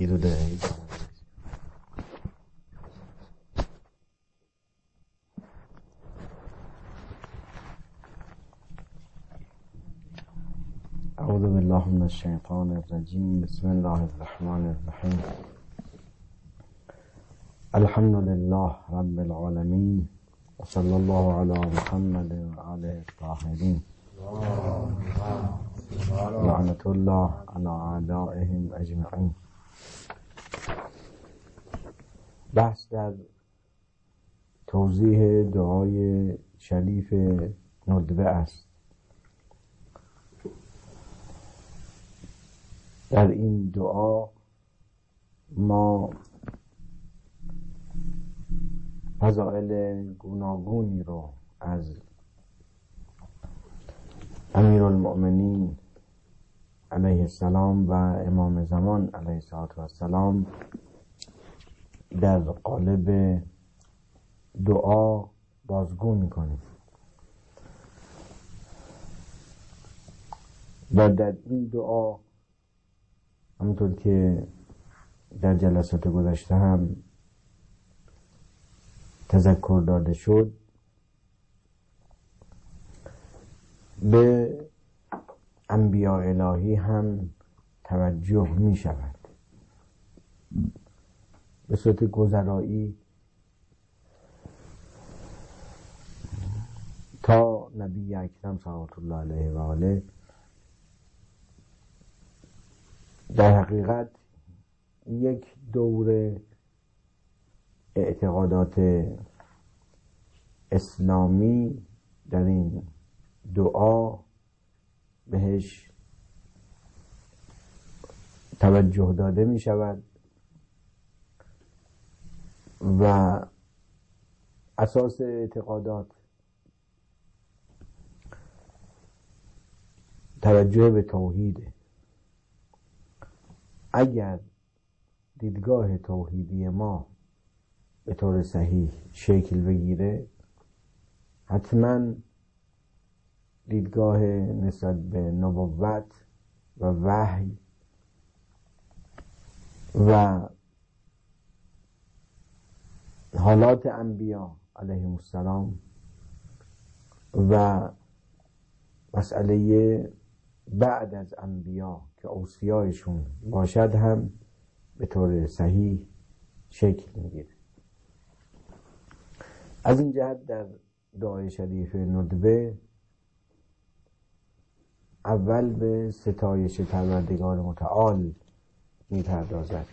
رو داره. اعوذ بالله من الشیطان الرجیم. بسم الله الرحمن الرحیم. الحمد لله رب العالمین و صلی الله علی محمد و آله الطاهرین لعنت الله علی اعدائهم اجمعین. بحث در توضیح دعای شریف ندبه است. در این دعا ما فضائل گوناگونی رو از امیرالمؤمنین علیه السلام و امام زمان علیه السلام در قالب دعا بازگو میکنیم و در این دعا همونطور که در جلسات گذشته هم تذکر داده شد، به انبیاء الهی هم توجه می شود. به صورت گذرایی تا نبی اکرم صلوات الله علیه و آله در حقیقت یک دور اعتقادات اسلامی در این دعا بهش توجه داده می شود و اساس اعتقادات توجه به توحیده. اگر دیدگاه توحیدی ما به طور صحیح شکل بگیره، حتما دیدگاه نسبت به نبوت و وحی و حالات انبیا علیهم السلام و مسئله بعد از انبیا که اوصیایشون باشد هم به طور صحیح شکل میگیره. از این جهت در دعای شریف ندبه اول به ستایش پروردگار متعال میپردازد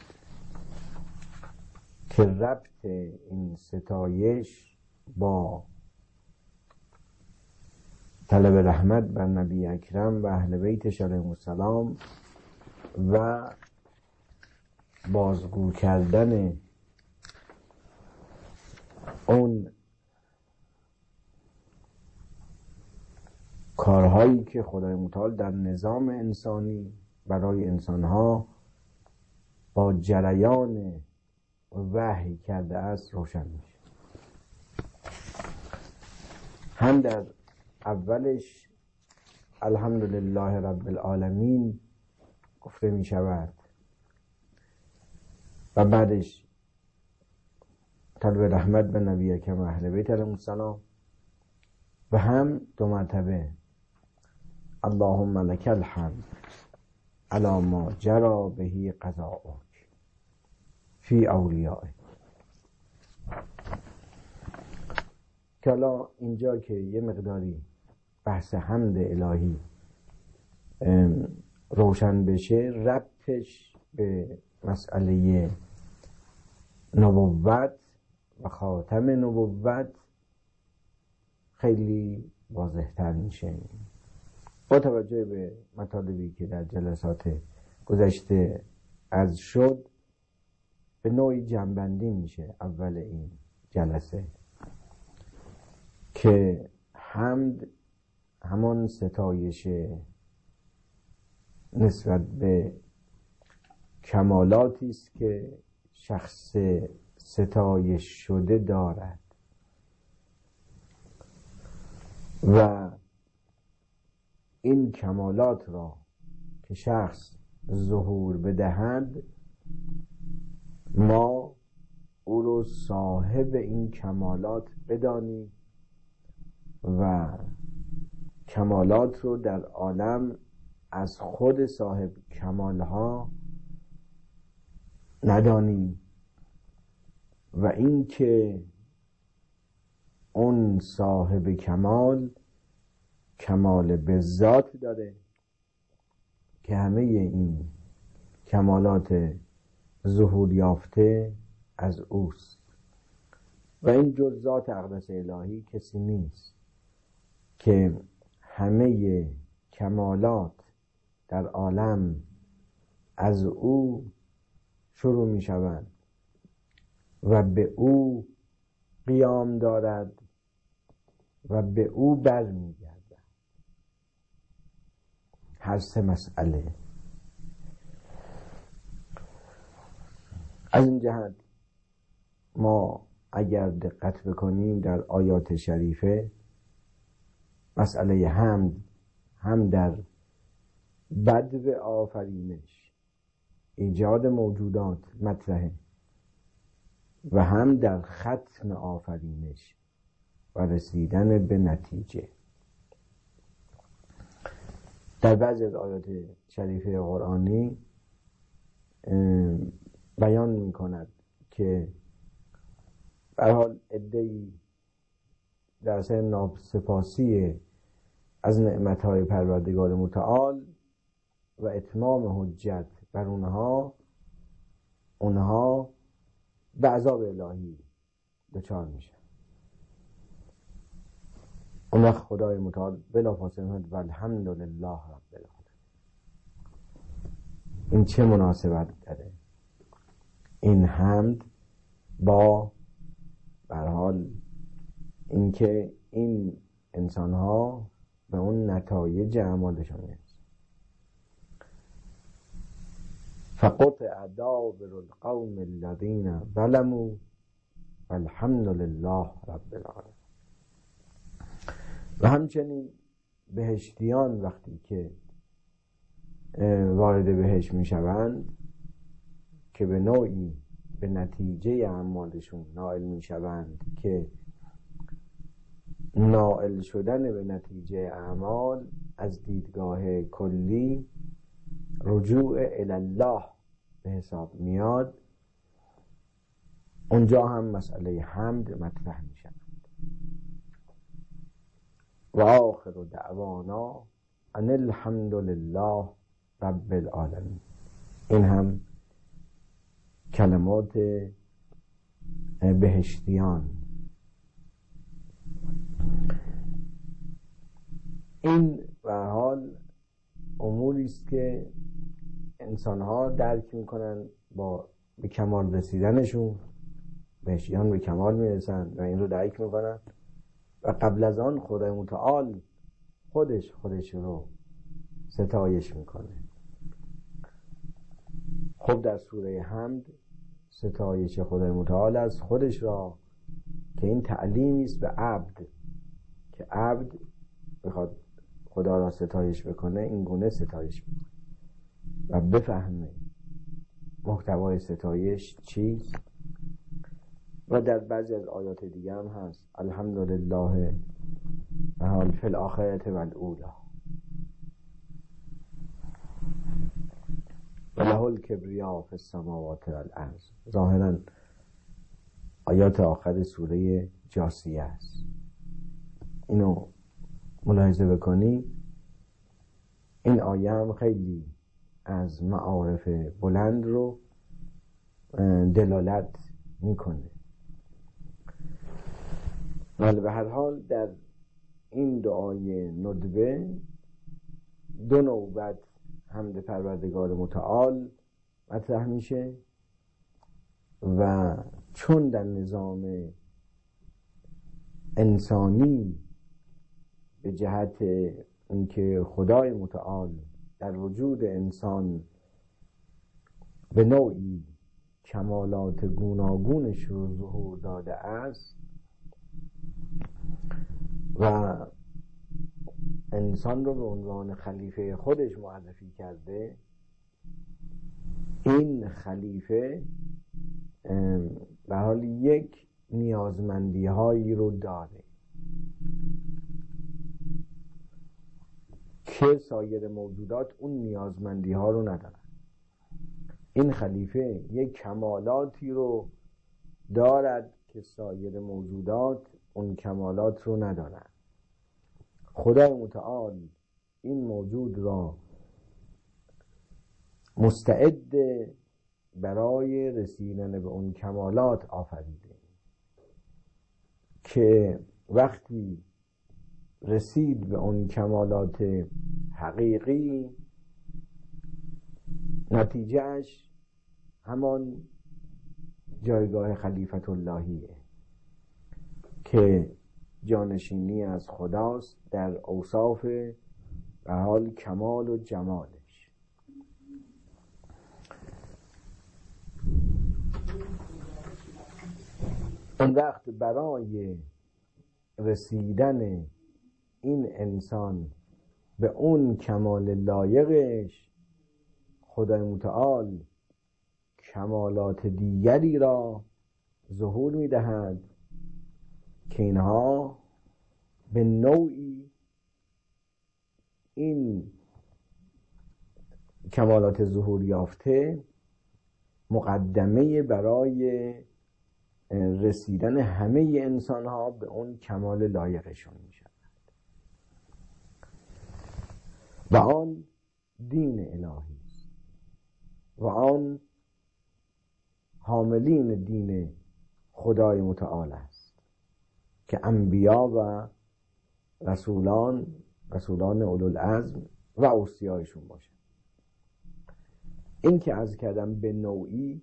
که ربط این ستایش با طلب رحمت بر نبی اکرم و اهل بیتش علیهم السلام و بازگو کردن اون کارهایی که خدای متعال در نظام انسانی برای انسانها با جریان وحی کرده است روشن میشه. هم در اولش الحمدلله رب العالمین گفته می شود و بعدش طلب رحمت به نبی اکرم اهل بیت علیهم السلام و هم دو مرتبه اللهم لک الحمد علی ما جرى به قضاؤک فی اولیائک. که حالا اینجا که یه مقداری بحث حمد الهی روشن بشه، ربطش به مسئله نبوت و خاتم نبوت خیلی واضح تر میشه با توجه به مطالبی که در جلسات گذشته عرض شد. به نوعی جمع‌بندی میشه اول این جلسه که حمد همان ستایش نسبت به کمالاتی است که شخص ستایش شده دارد و این کمالات را که شخص ظهور بدهد ما او رو صاحب این کمالات بدانیم و کمالات رو در عالم از خود صاحب کمالها ندانیم و این که اون صاحب کمال کمال به ذات داره که همه این کمالات ظهور یافته از اوست و این جز ذات اقدس الهی کسی نیست که همه کمالات در عالم از او شروع می شوند و به او قیام دارد و به او بر می گردد. هر سه مسئله. از این جهت ما اگر دقت بکنیم در آیات شریفه مسئله حمد هم در بدء آفرینش ایجاد موجودات مطرحه و هم در ختم آفرینش و رسیدن به نتیجه. در بعضی از آیات شریفه قرآنی بیان می کند که به هر حال عده‌ای در اثر ناسپاسی از نعمتهای پروردگار متعال و اتمام حجت بر اونها به عذاب الهی دچار میشن. اون وقت خدای متعال بلافاصله میگه والحمدلله رب العالمین. این چه مناسبت داره؟ این حمد با به هر حال اینکه این انسان ها به اون نتایج اعمالشون میرسن. فقطع دابر القوم الذین ظلموا والحمد لله رب العالمین. و همچنین بهشتیان وقتی که وارد بهشت میشوند که به نوعی به نتیجه اعمالشون نائل میشوند که نائل شدن به نتیجه اعمال از دیدگاه کلی رجوع الی الله به حساب میاد. اونجا هم مسئله حمد مطرح می شود. و آخر دعوانا ان الحمد لله رب العالمین. این هم کلمات بهشتیان. این به هر حال اموری است که انسان‌ها درک می‌کنن با به کمال رسیدنشون. بهشتیان به کمال میرسن و این رو درک می‌کنن و قبل از آن خدای متعال خودش رو ستایش می‌کنه. خب در سوره حمد ستایش خدای متعال از خودش را که این تعلیمی است به عبد که عبد بخواد خدا را ستایش بکنه این گونه ستایش میکنه و بفهمه محتوای ستایش چیست. و در بعضی از آیات دیگه هم هست الحمدلله حال فی الاخرة و الاولی و له الکبریا فی السماوات و الارض. ظاهرا آیات آخر سوره جاثیه است. اینو ملاحظه بکنی. این آیه هم خیلی از معارف بلند رو دلالت میکنه. ولی به هر حال در این دعای ندبه دو نوبت حمد پروردگار متعال مطرح میشه و چون در نظام انسانی به جهت اینکه خدای متعال در وجود انسان به نوعی کمالات گوناگونش رو ظهور داده است و انسان رو به عنوان خلیفه خودش معرفی کرده، این خلیفه به حال یک نیازمندی هایی رو داره که سایر موجودات اون نیازمندی ها رو ندارن. این خلیفه یک کمالاتی رو دارد که سایر موجودات اون کمالات رو ندارن. خدای متعال این موجود را مستعد برای رسیدن به اون کمالات آفریده که وقتی رسید به اون کمالات حقیقی نتیجهش همان جایگاه خلیفت اللهیه که جانشینی از خداست در اوصاف و حال کمال و جمالش. اون وقت برای رسیدن این انسان به اون کمال لایقش خدای متعال کمالات دیگری را ظهور می‌دهد که اینها به نوعی این کمالات ظهور یافته مقدمه برای رسیدن همه انسان ها به اون کمال لایقشون می شود و آن دین الهی است و آن حاملین دین خدای متعال است که انبیا و رسولان اولوالعزم و اوصیایشون باشن. این که عرض کردم به نوعی،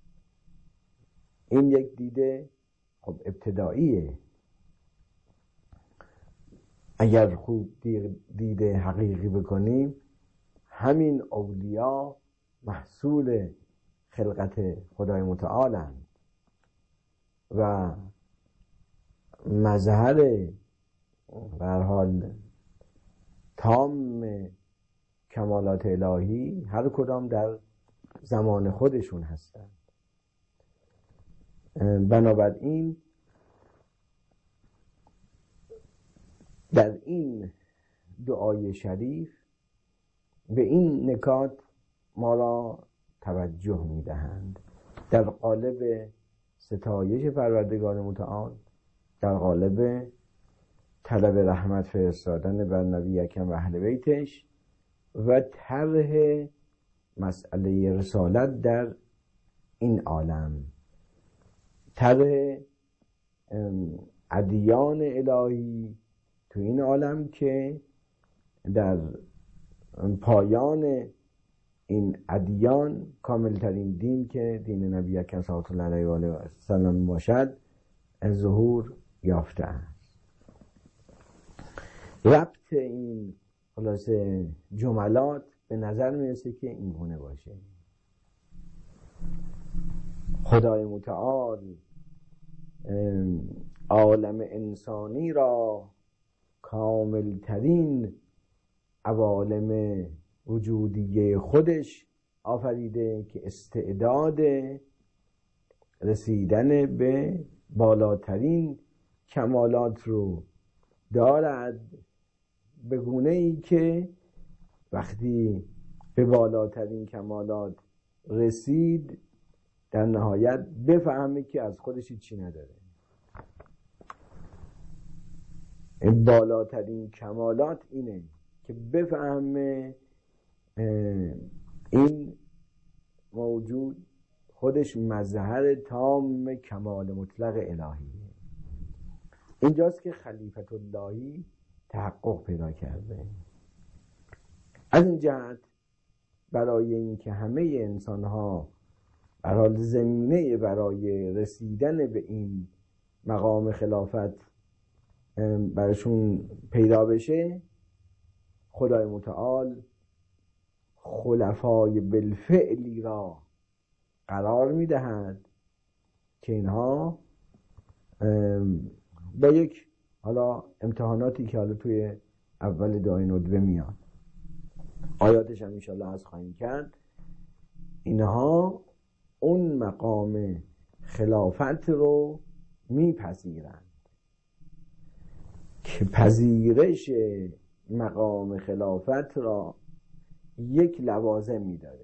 این یک دیده خب ابتداییه. اگر خوب دیده حقیقی بکنیم همین اولیا محصول خلقت خدای متعالند و مظهر به هر حال تام کمالات الهی هر کدام در زمان خودشون هستند. بنابراین در این دعای شریف به این نکات ما را توجه می‌دهند در قالب ستایش پروردگار متعال، در قالب طلب رحمت فرستادن بر نبی اکرم و اهل بیتش و طرح مسئله رسالت در این عالم، طرح ادیان الهی تو این عالم که در پایان این ادیان کاملترین دین که دین نبی اکرم صلی الله علیه و آله و سلم باشد ظهور یافته است. ربط این خلاصه جملات به نظر میرسه که این گونه باشه. خدای متعال عالم انسانی را کاملترین عوالم وجودیه خودش آفریده که استعداد رسیدن به بالاترین کمالات رو دارد، به گونه‌ای که وقتی به بالاترین کمالات رسید در نهایت بفهمه که از خودش چی نداره. این بالاترین کمالات اینه که بفهمه این موجود خودش مظهر تام کمال مطلق الهیه. اینجاست که خلیفت اللهی تحقق پیدا کرده. از این جهت برای اینکه همه انسان ها برای زمینه برای رسیدن به این مقام خلافت براشون پیدا بشه، خدای متعال خلفای بالفعلی را قرار میدهد که اینها با یک حالا امتحاناتی که حالا توی اول دعای ندبه میاد، آیاتش هم انشاءالله از خواهیم کرد، اینها اون مقام خلافت رو میپذیرند که پذیرش مقام خلافت را یک لوازمی داره.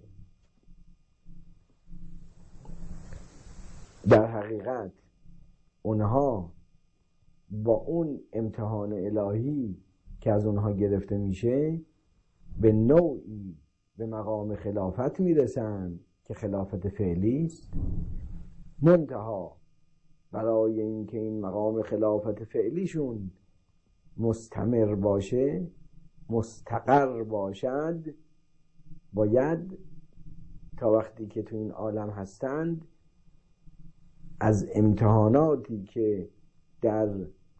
در حقیقت اونها با اون امتحان الهی که از اونها گرفته میشه به نوعی به مقام خلافت میرسن که خلافت فعلی است. منتها برای اینکه این مقام خلافت فعلیشون مستمر باشه، مستقر باشد، باید تا وقتی که تو این عالم هستند از امتحاناتی که در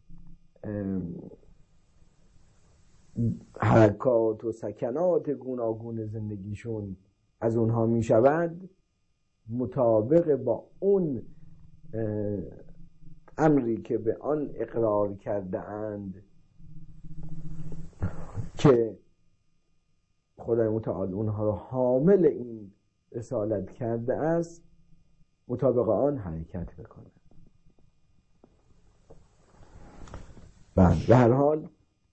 حرکات و سکنات گوناگون زندگیشون از اونها می شود، مطابق با اون امری که به آن اقرار کرده اند که خدای متعال اونها را حامل این رسالت کرده است، مطابق آن حرکت بکنه. به هر حال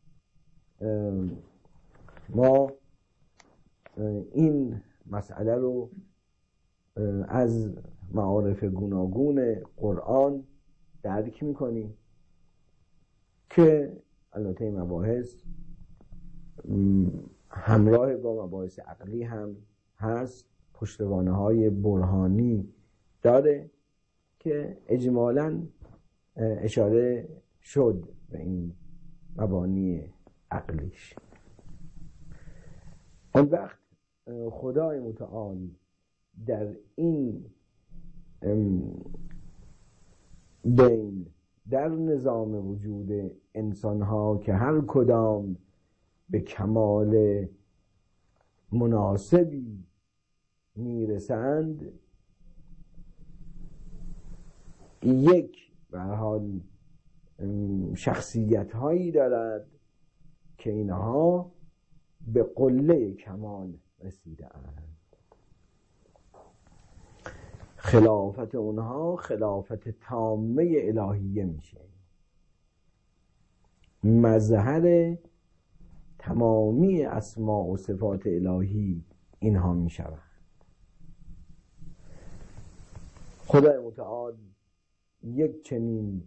ما این مسئله رو از معارف گوناگون قرآن درک میکنیم که البته این مباحث همراه با مباحث عقلی هم هست، پشتوانه های برهانی داره که اجمالاً اشاره شد به این مبانی عقلیش. اون وقت خدای متعال در این بین در نظام وجود انسانها که هر کدام به کمال مناسبی میرسند، یک به هر حال شخصیت هایی دارد که اینها به قله کمال رسیده اند. خلافت اونها خلافت تامه الهیه میشه، مظهر تمامی اسماء و صفات الهی اینها میشوند. خدای متعال یک چنین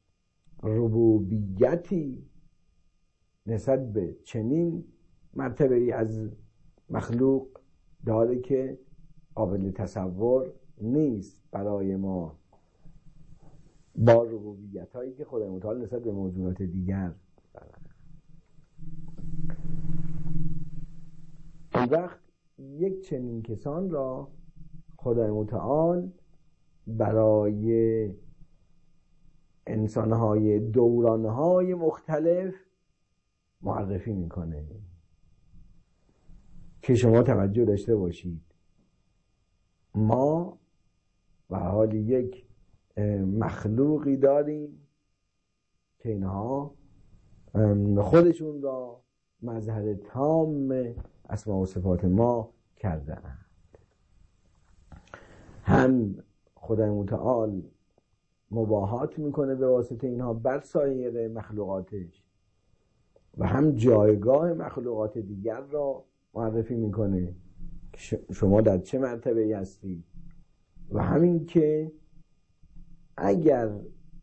ربوبیتی نسبت به چنین مرتبه ای از مخلوق داره که قابل تصور نیست برای ما با ربوبیت هایی که خدای متعال نسبت به موجودات دیگر دارد. اون وقت یک چنین کسان را خدای متعال برای انسانهای دورانهای مختلف معرفی میکنه که شما توجه داشته باشید. ما به حال یک مخلوقی داریم که اینها خودشون را مظهر تام اسماء و صفات ما کرده اند. هم خدای متعال مباهات میکنه به واسطه اینها بر سایر مخلوقاتش و هم جایگاه مخلوقات دیگر را معرفی میکنه که شما در چه مرتبه هستی، و همین که اگر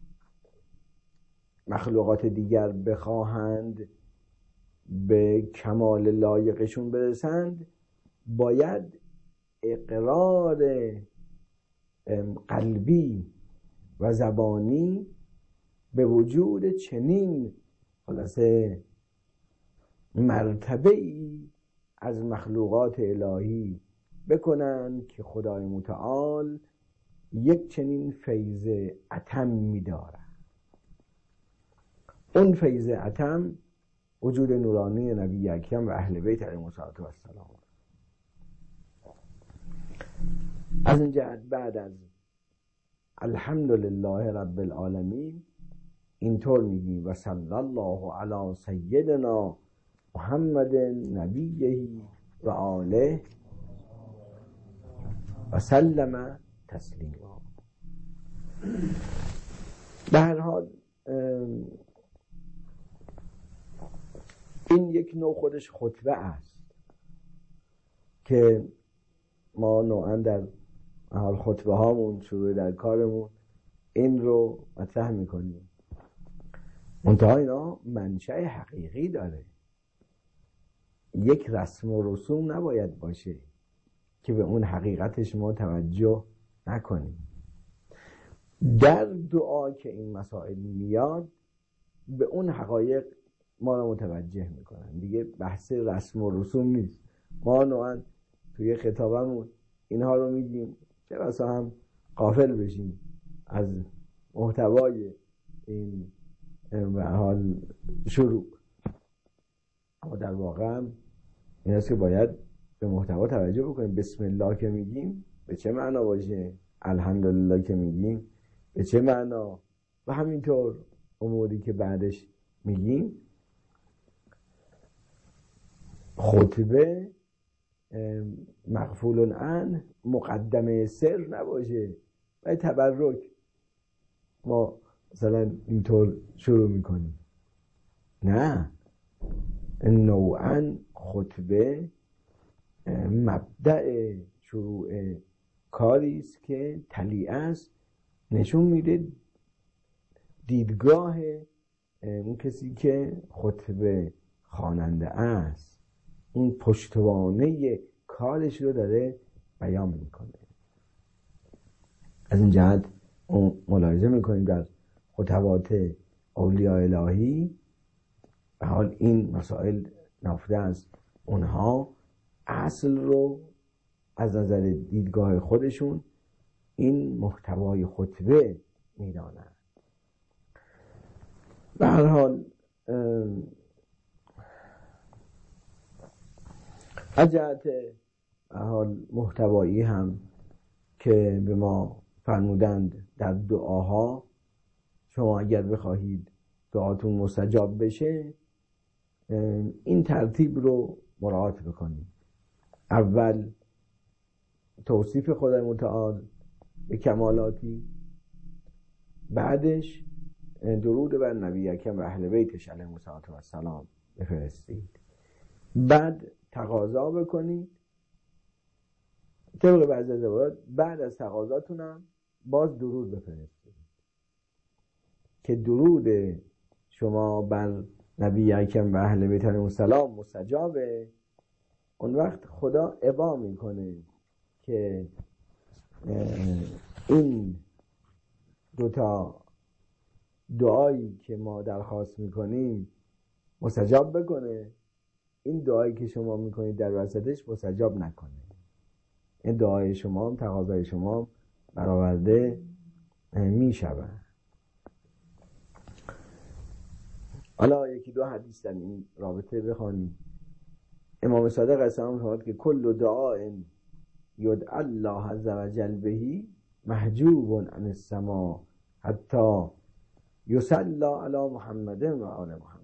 مخلوقات دیگر بخواهند به کمال لایقشون برسند، باید اقرار قلبی و زبانی به وجود چنین خلاصه مرتبه‌ای از مخلوقات الهی بکنن که خدای متعال یک چنین فیض اتم می‌دارد. اون فیض اتم وجود نورانی نبی اکرم و اهل بیت علیهم السلام. از این جهت بعد از الحمدلله رب العالمین اینطور میگیم و صلی الله علی سیدنا محمد نبیه و آله و سلم تسلیما. به هر حال این یک نوع خودش خطبه است که ما نوعا در حال خطبه هامون شروع در کارمون این رو مطرح میکنیم. منتها اینا منشأ حقیقی داره، یک رسم و رسوم نباید باشه که به اون حقیقتش ما توجه نکنیم. در دعا که این مسائل میاد به اون حقایق ما رو متوجه میکنن، دیگه بحث رسم و رسوم نیست. ما نوعا توی خطابمون اینها رو میگیم چه بسا هم غافل بشیم از محتوای این به حال شروع، اما در واقع این است که باید به محتوا توجه بکنیم. بسم الله که میگیم به چه معنا باشه، الحمدلله که میگیم به چه معنا، و همینطور اموری که بعدش میگیم. خطبه مغفول عنه مقدمه سر نباشه و تبرک ما مثلا اینطور شروع میکنیم، نه، نوعا خطبه مبدأ شروع کاری است که طلیعه است، نشون میده دیدگاه اون کسی که خطبه خواننده است، این پشتوانه کارش رو داره بیان میکنه. از این جهت ملاحظه میکنیم در خطبات اولیاء الهی به حال این مسائل نافته است، اونها اصل رو از نظر دیدگاه خودشون این محتوای خطبه میدانند. به هر حال از جهت حال محتوایی هم که به ما فرمودند در دعاها شما اگر بخواهید دعاتون مستجاب بشه این ترتیب رو مراعات بکنید. اول توصیف خدای متعال به کمالاتی، بعدش درود بر نبی اکرم و اهل بیتش علیهم السلام بفرستید، بعد تقاضا بکنید طبق بعضی از روایات بعد از تقاضاتونم باز درود بفرستید که درود شما بر نبی اکرم و اهل بیت علیهم السلام مستجابه. اون وقت خدا ابا میکنه که این دوتا دعایی که ما درخواست میکنیم مستجاب بکنه، این دعایی که شما میکنید در وسطش مستجاب نکنه. این دعای شما هم تقاضای شما هم برآورده میشود. حالا یکی دو حدیث در این رابطه بخوانیم. امام صادق السلام فرمود که کل دعاء یدعى الله عز وجل بهی محجوب عن السماء حتی یصلی علی محمد و آل محمد.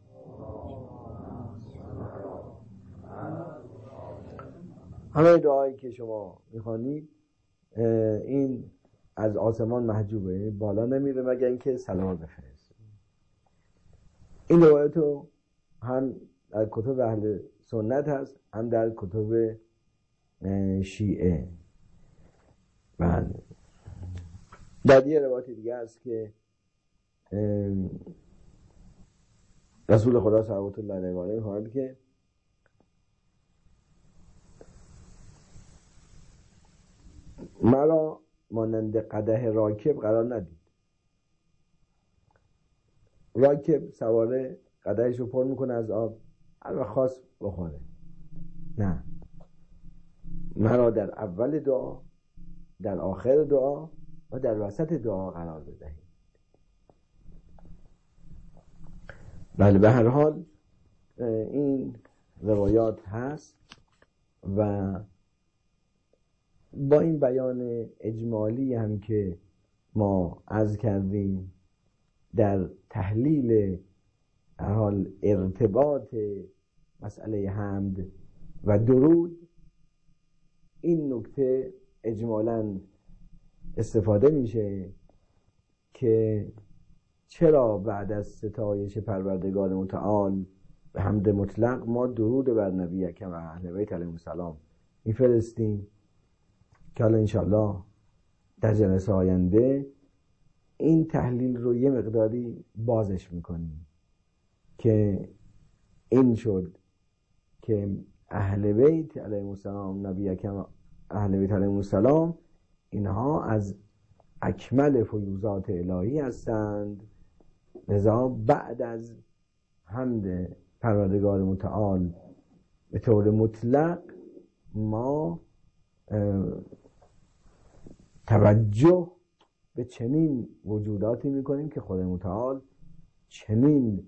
همه دعایی که شما میخوانید این از آسمان محجوبه، بالا نمیره مگر اینکه سلام بفرسته. این روایتو هم در کتب اهل سنت هست هم در کتب شیعه. بله. در یه روایت دیگه هست که رسول خدا صلوات الله علیه و آله فرمود که مرا مانند قدح راکب قرار ندید. راکب سواره قدحش رو پر میکنه از آب، هر وقت خواست بخوره. نه، مرا در اول دعا، در آخر دعا و در وسط دعا قرار بدهید. بله، به هر حال این روایات هست و با این بیان اجمالی هم که ما عرض کردیم در تحلیل حال ارتباط مسئله حمد و درود، این نکته اجمالاً استفاده میشه که چرا بعد از ستایش پروردگار متعال به حمد مطلق ما درود بر نبی اکرم و اهل بیت علیهم السلام میفرستیم، که حالا انشاءالله در جلسه آینده این تحلیل رو یه مقداری بازش میکنیم که این شد که اهل بیت علیهم السلام، نبی اکرم اهل بیت علیهم السلام، اینها از اکمل فیوضات الهی هستند. لذا بعد از حمد پروردگار متعال به طور مطلق ما توجه به چنین وجوداتی میکنیم که خدای متعال چنین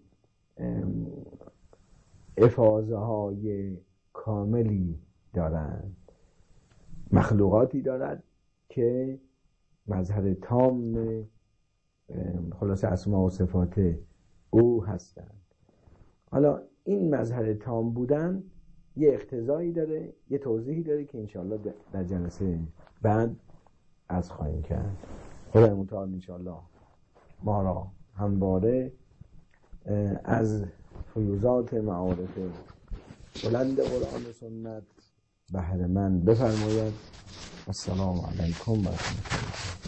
افاضه های کاملی دارند، مخلوقاتی دارد که مظهر تام خلاص اسما و صفات او هستند. حالا این مظهر تام بودن یه اقتضایی داره، یه توضیحی داره که انشاءالله در جلسه بعد از خواهیم کرد. خدای متعال انشاءالله ما را همواره از فیوضات معارف بلند قرآن و سنت بهره مند بفرماید. السلام علیکم و رحمت الله.